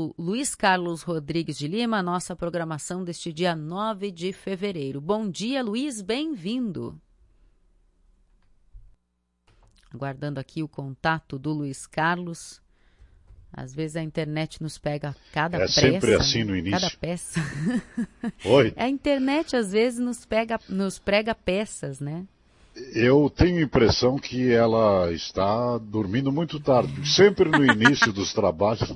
ao Luiz Carlos Rodrigues de Lima, a nossa programação deste dia 9 de fevereiro. Bom dia, Luiz, bem-vindo. Aguardando aqui o contato do Luiz Carlos. Às vezes a internet nos pega a cada peça. É sempre assim, né? No início. Cada peça. Oi? A internet às vezes nos prega peças, né? Eu tenho a impressão que ela está dormindo muito tarde, sempre no início dos trabalhos.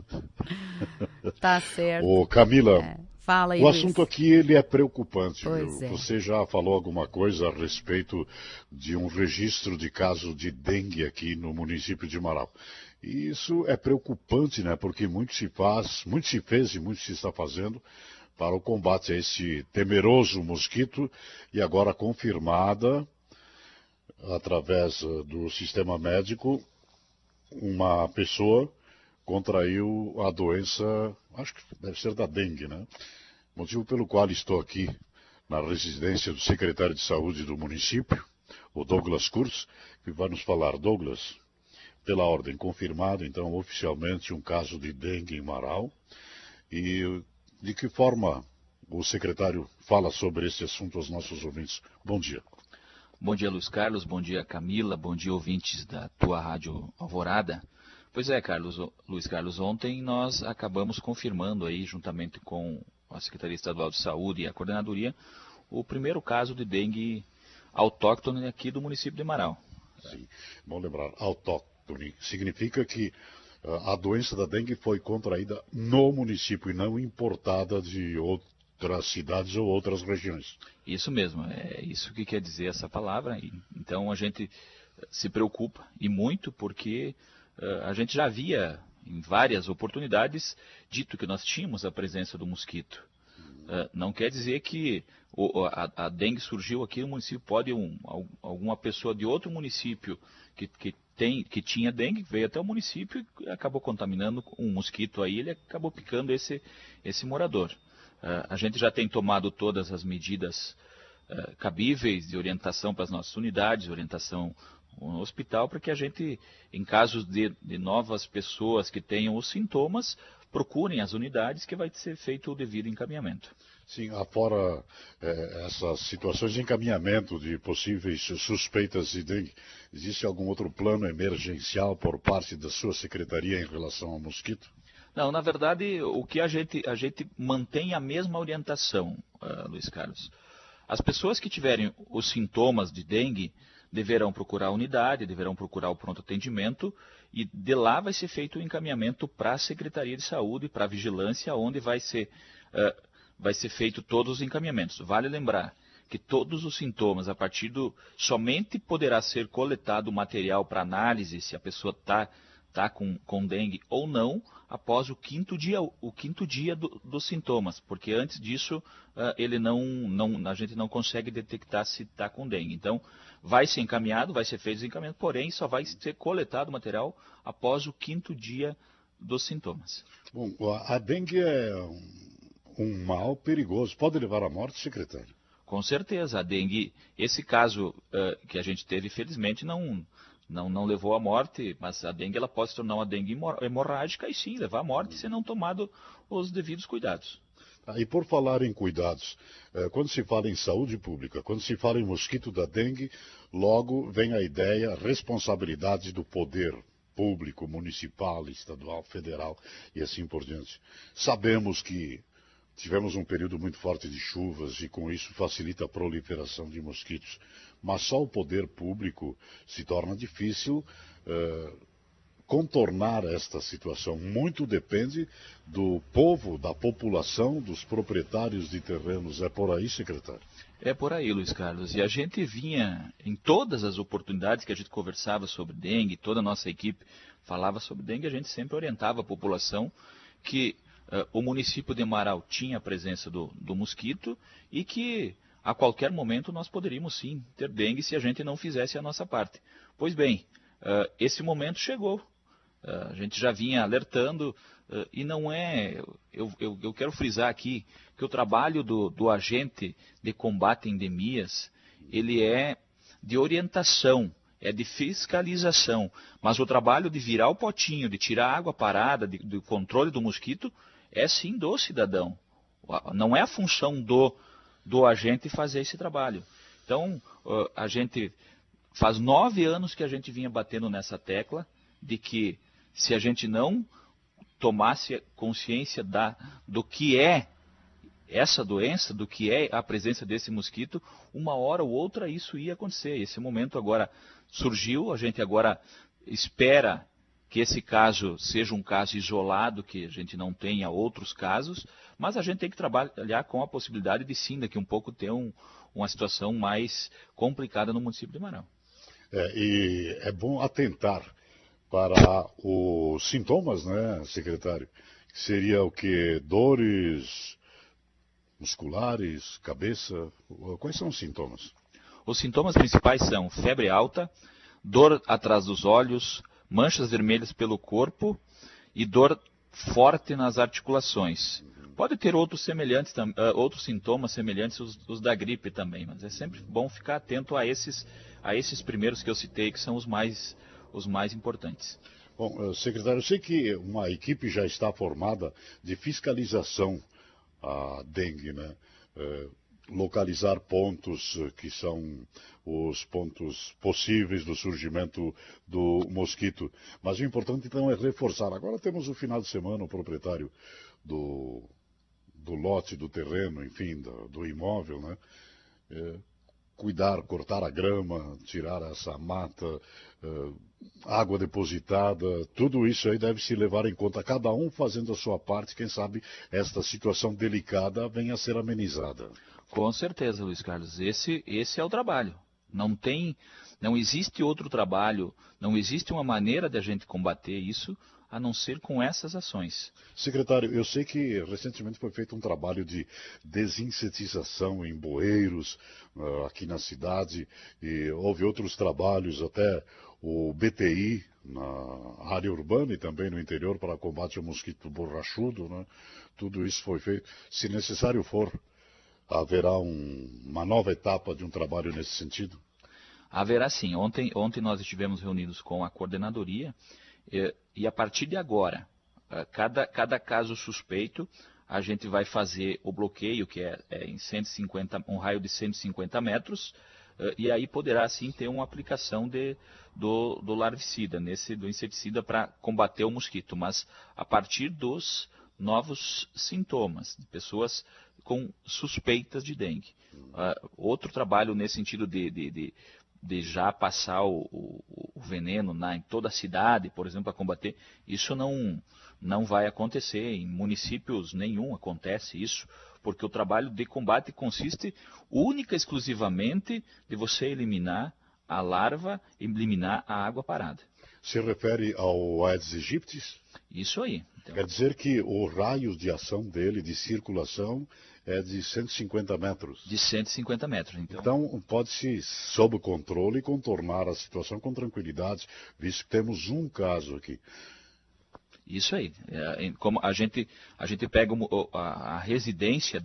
Tá certo. Ô, Camila, fala aí, o Luiz. assunto aqui ele é preocupante. Pois é. Você já falou alguma coisa a respeito de um registro de caso de dengue aqui no município de Marau. E isso é preocupante, né? Porque muito se fez e muito se está fazendo para o combate a esse temeroso mosquito e agora confirmada através do sistema médico, uma pessoa contraiu a doença, acho que deve ser da dengue, né? Motivo pelo qual estou aqui na residência do secretário de saúde do município, o Douglas Kurz, que vai nos falar. Douglas, pela ordem, confirmado então oficialmente um caso de dengue em Marau. E de que forma o secretário fala sobre esse assunto aos nossos ouvintes? Bom dia. Bom dia, Luiz Carlos. Bom dia, Camila. Bom dia, ouvintes da tua Rádio Alvorada. Pois é, Luiz Carlos, ontem nós acabamos confirmando aí, juntamente com a Secretaria Estadual de Saúde e a Coordenadoria, o primeiro caso de dengue autóctone aqui do município de Marau. Sim, bom lembrar, autóctone significa que a doença da dengue foi contraída no município e não importada de outras cidades ou outras regiões. Isso mesmo, é isso que quer dizer essa palavra. Então a gente se preocupa e muito porque a gente já havia em várias oportunidades dito que nós tínhamos a presença do mosquito. Não quer dizer que a dengue surgiu aqui no município, pode alguma pessoa de outro município que tinha dengue, veio até o município e acabou contaminando um mosquito aí, ele acabou picando esse morador. A gente já tem tomado todas as medidas cabíveis de orientação para as nossas unidades, orientação no hospital, para que a gente, em casos de novas pessoas que tenham os sintomas, procurem as unidades que vai ser feito o devido encaminhamento. Sim, afora essas situações de encaminhamento de possíveis suspeitas de dengue, existe algum outro plano emergencial por parte da sua secretaria em relação ao mosquito? Não, na verdade, o que a gente mantém a mesma orientação, Luiz Carlos. As pessoas que tiverem os sintomas de dengue deverão procurar a unidade, deverão procurar o pronto atendimento e de lá vai ser feito o encaminhamento para a Secretaria de Saúde, para a vigilância, onde vai ser feito todos os encaminhamentos. Vale lembrar que todos os sintomas, somente poderá ser coletado material para análise se a pessoa está com dengue ou não, após o quinto dia dos sintomas, porque antes disso a gente não consegue detectar se está com dengue. Então, vai ser encaminhado, vai ser feito o encaminhamento, porém só vai ser coletado o material após o quinto dia dos sintomas. Bom, a dengue é um mal perigoso, pode levar à morte, secretário? Com certeza, a dengue, esse caso que a gente teve, felizmente, não levou à morte, mas a dengue ela pode se tornar uma dengue hemorrágica e sim, levar à morte se não tomado os devidos cuidados. E por falar em cuidados, quando se fala em saúde pública, quando se fala em mosquito da dengue, logo vem a ideia, responsabilidade do poder público, municipal, estadual, federal e assim por diante. Sabemos que tivemos um período muito forte de chuvas e com isso facilita a proliferação de mosquitos. Mas só o poder público se torna difícil contornar esta situação. Muito depende do povo, da população, dos proprietários de terrenos. É por aí, secretário? É por aí, Luiz Carlos. E a gente vinha, em todas as oportunidades que a gente conversava sobre dengue, toda a nossa equipe falava sobre dengue, a gente sempre orientava a população que o município de Marau tinha a presença do mosquito e que a qualquer momento nós poderíamos sim ter dengue se a gente não fizesse a nossa parte. Pois bem, esse momento chegou. A gente já vinha alertando e não é... Eu quero frisar aqui que o trabalho do agente de combate a endemias, ele é de orientação, é de fiscalização, mas o trabalho de virar o potinho, de tirar a água parada, do controle do mosquito, é sim do cidadão. Não é a função do agente fazer esse trabalho. Então, a gente faz 9 anos que a gente vinha batendo nessa tecla de que se a gente não tomasse consciência do que é essa doença, do que é a presença desse mosquito, uma hora ou outra isso ia acontecer. Esse momento agora surgiu, a gente agora espera que esse caso seja um caso isolado, que a gente não tenha outros casos, mas a gente tem que trabalhar com a possibilidade de sim, daqui um pouco ter uma situação mais complicada no município de Marão. E é bom atentar para os sintomas, né, secretário? Que seria o que? Dores musculares, cabeça? Quais são os sintomas? Os sintomas principais são febre alta, dor atrás dos olhos, manchas vermelhas pelo corpo e dor forte nas articulações. Pode ter outros sintomas semelhantes os da gripe também, mas é sempre bom ficar atento a esses primeiros que eu citei, que são os mais importantes. Bom, secretário, eu sei que uma equipe já está formada de fiscalização à dengue, né? Localizar pontos que são os pontos possíveis do surgimento do mosquito. Mas o importante então é reforçar. Agora temos o final de semana, o proprietário do lote, do terreno, enfim, do imóvel, né? Cuidar, cortar a grama, tirar essa mata, água depositada, tudo isso aí deve se levar em conta, cada um fazendo a sua parte, quem sabe esta situação delicada venha a ser amenizada. Com certeza, Luiz Carlos, esse é o trabalho. Não existe outro trabalho, não existe uma maneira de a gente combater isso a não ser com essas ações. Secretário, eu sei que recentemente foi feito um trabalho de desinsetização em bueiros aqui na cidade e houve outros trabalhos, até o BTI na área urbana e também no interior para combate ao mosquito borrachudo, né? Tudo isso foi feito. Se necessário for, haverá uma nova etapa de um trabalho nesse sentido? Haverá sim. Ontem nós estivemos reunidos com a coordenadoria e a partir de agora, cada caso suspeito, a gente vai fazer o bloqueio, que é em 150, um raio de 150 metros, e aí poderá sim ter uma aplicação do larvicida, do inseticida para combater o mosquito, mas a partir dos novos sintomas, de pessoas com suspeitas de dengue. Outro trabalho nesse sentido de já passar o veneno em toda a cidade, por exemplo, para combater, isso não vai acontecer. Em municípios nenhum acontece isso, porque o trabalho de combate consiste única e exclusivamente de você eliminar a larva e eliminar a água parada. Se refere ao Aedes aegypti? Isso aí. Então, quer dizer que o raio de ação dele, de circulação, é de 150 metros. De 150 metros. Então pode-se, sob controle, contornar a situação com tranquilidade, visto que temos um caso aqui. Isso aí. Como a gente pega a residência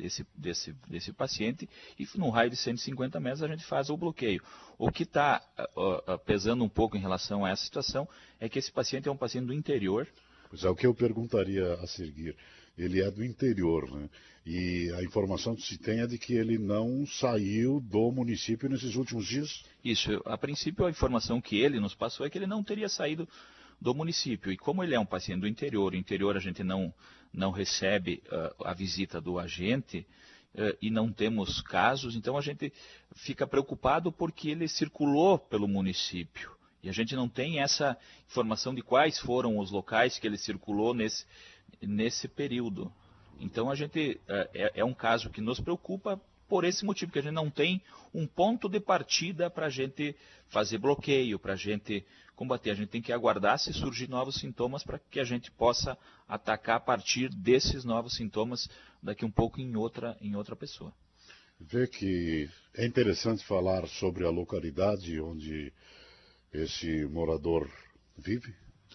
desse paciente e no raio de 150 metros a gente faz o bloqueio. O que está pesando um pouco em relação a essa situação é que esse paciente é um paciente do interior. Pois é, o que eu perguntaria a seguir. Ele é do interior, né? E a informação que se tem é de que ele não saiu do município nesses últimos dias? Isso. A princípio, a informação que ele nos passou é que ele não teria saído do município. E como ele é um paciente do interior, o interior a gente não recebe a visita do agente e não temos casos, então a gente fica preocupado porque ele circulou pelo município. E a gente não tem essa informação de quais foram os locais que ele circulou nesse período. Então a gente é um caso que nos preocupa por esse motivo, que a gente não tem um ponto de partida para a gente fazer bloqueio, para a gente combater. A gente tem que aguardar se surgir novos sintomas para que a gente possa atacar a partir desses novos sintomas daqui um pouco em outra pessoa. Vê que é interessante falar sobre a localidade onde esse morador vive?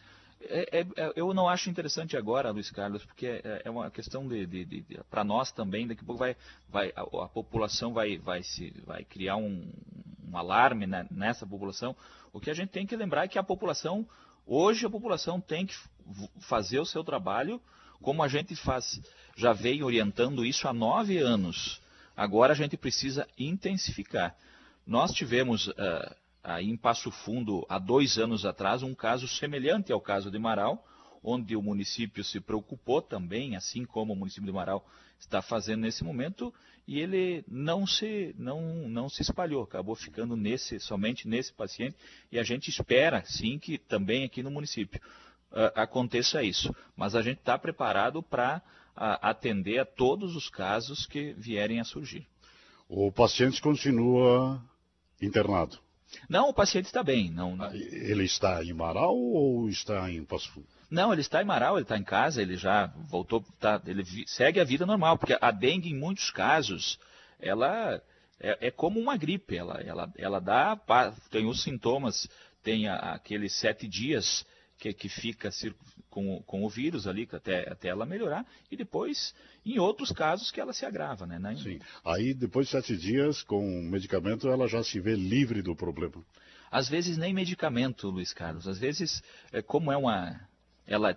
Eu não acho interessante agora, Luiz Carlos, porque é uma questão para nós também, daqui a pouco a população vai criar um alarme nessa população. O que a gente tem que lembrar é que hoje a população tem que fazer o seu trabalho como a gente já vem orientando isso há 9 anos, agora a gente precisa intensificar. Nós tivemos aí em Passo Fundo, há 2 anos atrás, um caso semelhante ao caso de Marau, onde o município se preocupou também, assim como o município de Marau está fazendo nesse momento, e ele não se espalhou, acabou ficando somente nesse paciente, e a gente espera, sim, que também aqui no município aconteça isso. Mas a gente está preparado para atender a todos os casos que vierem a surgir. O paciente continua internado? Não, o paciente está bem. Não. Ele está em Marau ou está em Passo Fundo? Não, ele está em Marau, ele está em casa, ele já voltou, ele segue a vida normal, porque a dengue, em muitos casos, ela é como uma gripe, ela tem os sintomas, tem aqueles 7 dias que fica com o vírus ali, até ela melhorar, e depois, em outros casos, que ela se agrava, né? Sim, aí depois de 7 dias, com medicamento, ela já se vê livre do problema. Às vezes nem medicamento, Luiz Carlos, às vezes, como ela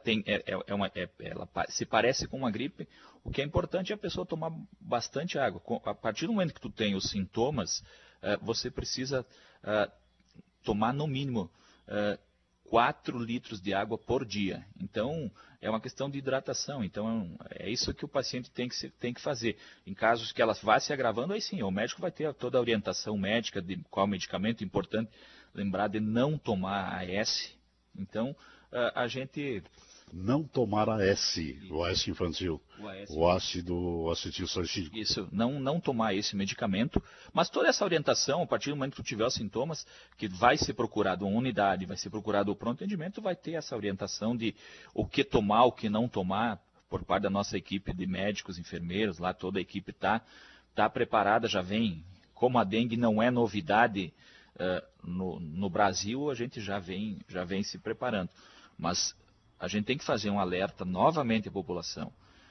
se parece com uma gripe, o que é importante é a pessoa tomar bastante água. A partir do momento que tu tem os sintomas, você precisa tomar no mínimo 4 litros de água por dia. Então, é uma questão de hidratação. Então, é isso que o paciente tem que fazer. Em casos que ela vá se agravando, aí sim, o médico vai ter toda a orientação médica de qual medicamento. Importante lembrar de não tomar AS. Então, a gente... Não tomar AS, o AS infantil, o ácido acetilsalicílico. Isso, não tomar esse medicamento, mas toda essa orientação, a partir do momento que tu tiver os sintomas, que vai ser procurado uma unidade, vai ser procurado o pronto atendimento, vai ter essa orientação de o que tomar, o que não tomar, por parte da nossa equipe de médicos, enfermeiros, lá toda a equipe está preparada, já vem, como a dengue não é novidade no Brasil, a gente já vem se preparando. Mas a gente tem que fazer um alerta novamente à população.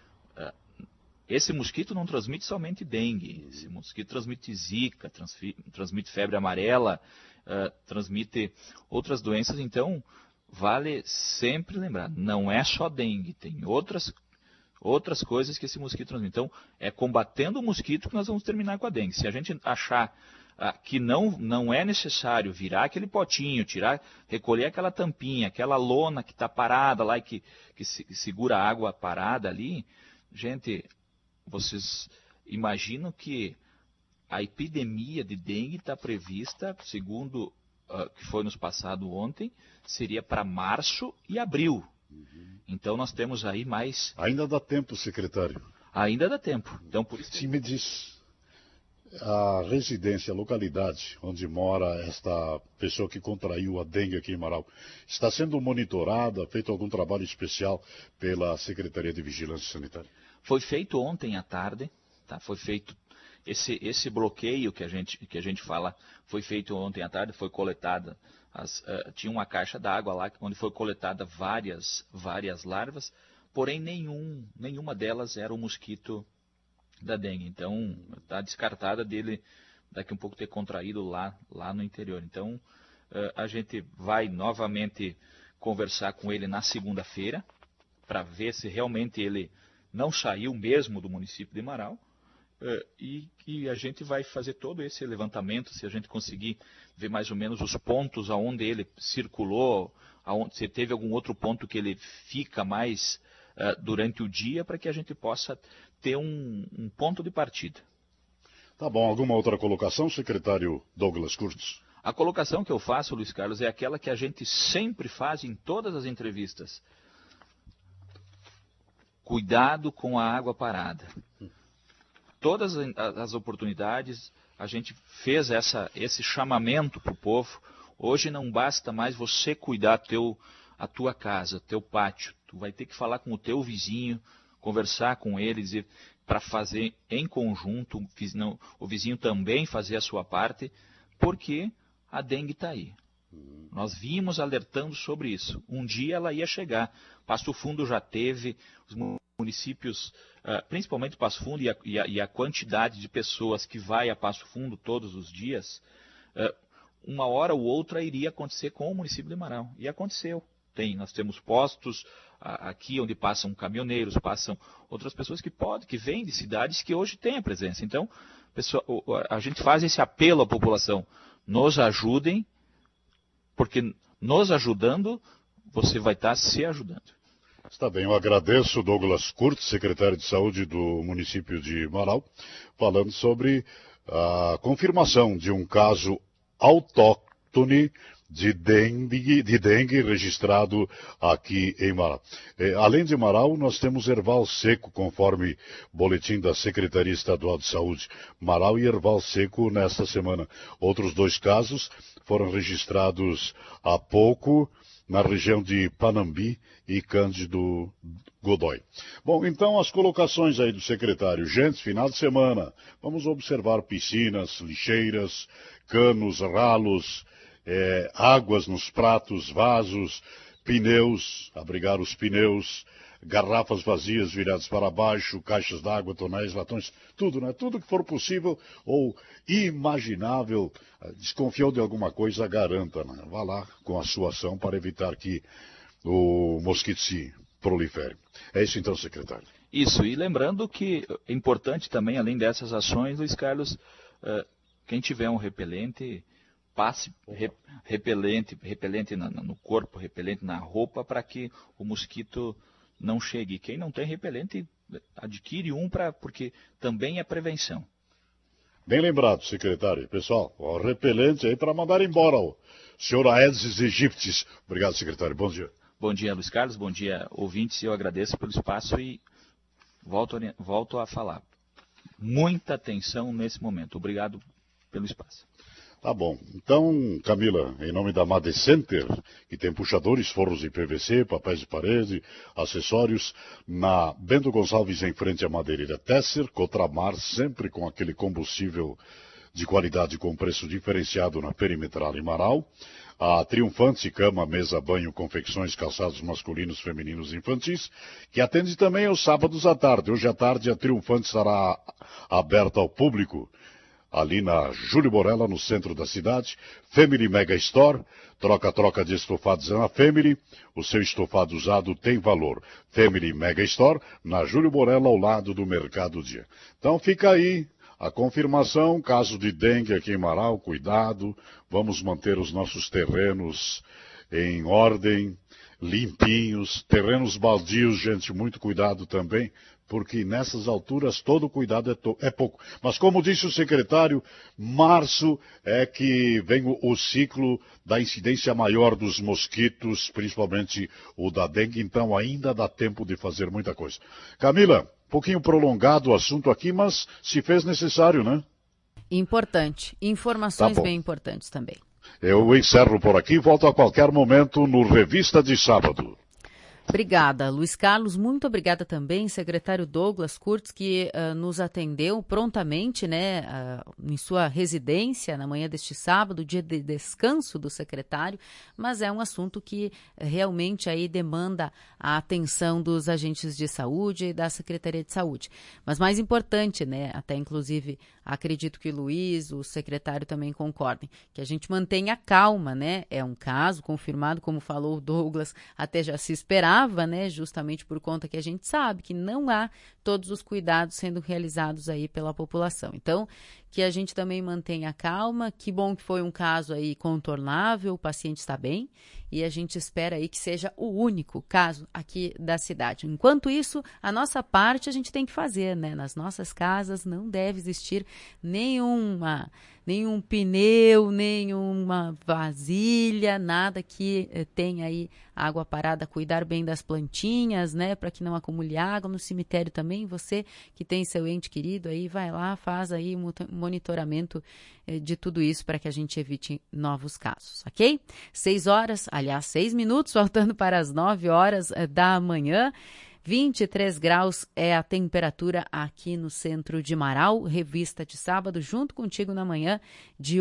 Esse mosquito não transmite somente dengue, esse mosquito transmite zika, transmite febre amarela, transmite outras doenças. Então, vale sempre lembrar, não é só dengue, tem outras coisas que esse mosquito transmite. Então, é combatendo o mosquito que nós vamos terminar com a dengue. Se a gente achar que não é necessário virar aquele potinho, recolher aquela tampinha, aquela lona que está parada lá e que segura a água parada ali, gente, vocês imaginam que a epidemia de dengue está prevista, segundo que foi nos passado ontem, seria para março e abril. Então nós temos aí mais... Ainda dá tempo, secretário. Ainda dá tempo. Então, por isso... Se me diz... A residência, a localidade onde mora esta pessoa que contraiu a dengue aqui em Marau, está sendo monitorada, feito algum trabalho especial pela Secretaria de Vigilância Sanitária? Foi feito ontem à tarde, tá? Foi feito esse bloqueio que a gente fala, foi feito ontem à tarde, foi coletada, tinha uma caixa d'água lá onde foi coletada várias larvas, porém nenhuma delas era o mosquito da dengue. Então, está descartada dele daqui um pouco ter contraído lá no interior. Então, a gente vai novamente conversar com ele na segunda-feira, para ver se realmente ele não saiu mesmo do município de Marau, e que a gente vai fazer todo esse levantamento, se a gente conseguir ver mais ou menos os pontos aonde ele circulou, se teve algum outro ponto que ele fica mais durante o dia, para que a gente possa ter um ponto de partida. Tá bom. Alguma outra colocação, secretário Douglas Curtis? A colocação que eu faço, Luiz Carlos, é aquela que a gente sempre faz em todas as entrevistas. Cuidado com a água parada. Todas as oportunidades, a gente fez esse chamamento para o povo. Hoje não basta mais você cuidar a tua casa, teu pátio. Tu vai ter que falar com o teu vizinho, conversar com eles para fazer em conjunto, o vizinho também fazer a sua parte, porque a dengue está aí. Nós vimos alertando sobre isso. Um dia ela ia chegar. Passo Fundo já teve, os municípios, principalmente Passo Fundo e a quantidade de pessoas que vai a Passo Fundo todos os dias, uma hora ou outra iria acontecer com o município de Marau. E aconteceu. nós temos postos aqui onde passam caminhoneiros, passam outras pessoas que vêm de cidades que hoje têm a presença. Então, a gente faz esse apelo à população, nos ajudem, porque nos ajudando, você vai estar se ajudando. Está bem, eu agradeço Douglas Kurtz, secretário de Saúde do município de Marau, falando sobre a confirmação de um caso autóctone de dengue registrado aqui em Marau. Além de Marau, nós temos Erval Seco, conforme boletim da Secretaria Estadual de Saúde. Marau e Erval Seco nesta semana. Outros 2 casos foram registrados há pouco na região de Panambi e Cândido Godói. Bom, então as colocações aí do secretário. Gente, final de semana, vamos observar piscinas, lixeiras, canos, ralos, águas nos pratos, vasos, pneus, abrigar os pneus, garrafas vazias viradas para baixo, caixas d'água, tonéis, latões, tudo, né? Tudo que for possível ou imaginável, desconfiou de alguma coisa, garanta, né? Vá lá com a sua ação para evitar que o mosquito se prolifere. É isso então, secretário. Isso, e lembrando que é importante também, além dessas ações, Luiz Carlos, quem tiver um repelente, passe repelente no corpo, repelente na roupa, para que o mosquito não chegue. Quem não tem repelente, adquire um, porque também é prevenção. Bem lembrado, secretário. Pessoal, o repelente aí para mandar embora o senhor Aedes aegypti. Obrigado, secretário. Bom dia. Bom dia, Luiz Carlos. Bom dia, ouvintes. Eu agradeço pelo espaço e volto a falar. Muita atenção nesse momento. Obrigado pelo espaço. Tá bom. Então, Camila, em nome da Made Center, que tem puxadores, forros de PVC, papéis de parede, acessórios, na Bento Gonçalves, em frente à madeireira Tesser, Cotramar, sempre com aquele combustível de qualidade com preço diferenciado na Perimetral em Marau. A Triunfante, cama, mesa, banho, confecções, calçados masculinos, femininos e infantis, que atende também aos sábados à tarde. Hoje à tarde a Triunfante estará aberta ao público, ali na Júlio Borella, no centro da cidade. Family Mega Store, troca de estofados na Family, o seu estofado usado tem valor. Family Mega Store, na Júlio Borella, ao lado do Mercado Dia. Então fica aí a confirmação, caso de dengue aqui em Marau, cuidado, vamos manter os nossos terrenos em ordem, limpinhos, terrenos baldios, gente, muito cuidado também, porque nessas alturas todo cuidado é pouco. Mas como disse o secretário, março é que vem o ciclo da incidência maior dos mosquitos, principalmente o da dengue, então ainda dá tempo de fazer muita coisa. Camila, um pouquinho prolongado o assunto aqui, mas se fez necessário, né? Importante. Informações bem importantes também. Eu encerro por aqui e volto a qualquer momento no Revista de Sábado. Obrigada, Luiz Carlos. Muito obrigada também, secretário Douglas Kurtz, que nos atendeu prontamente, né, em sua residência na manhã deste sábado, dia de descanso do secretário, mas é um assunto que realmente aí demanda a atenção dos agentes de saúde e da Secretaria de Saúde. Mas mais importante, né, até inclusive acredito que o Luiz, o secretário também concordem, que a gente mantenha calma, né? É um caso confirmado, como falou o Douglas, até já se esperava, né? Justamente por conta que a gente sabe que não há todos os cuidados sendo realizados aí pela população. Então, que a gente também mantenha calma, que bom que foi um caso aí contornável, o paciente está bem e a gente espera aí que seja o único caso aqui da cidade. Enquanto isso, a nossa parte a gente tem que fazer, né? Nas nossas casas não deve existir nenhum pneu, nenhuma vasilha, nada que tenha aí água parada, cuidar bem das plantinhas, né, para que não acumule água. No cemitério também, você que tem seu ente querido aí, vai lá, faz aí um monitoramento de tudo isso para que a gente evite novos casos, ok? 6 minutos, faltando para as 9 horas da manhã. 23 graus é a temperatura aqui no centro de Marau, revista de sábado, junto contigo na manhã de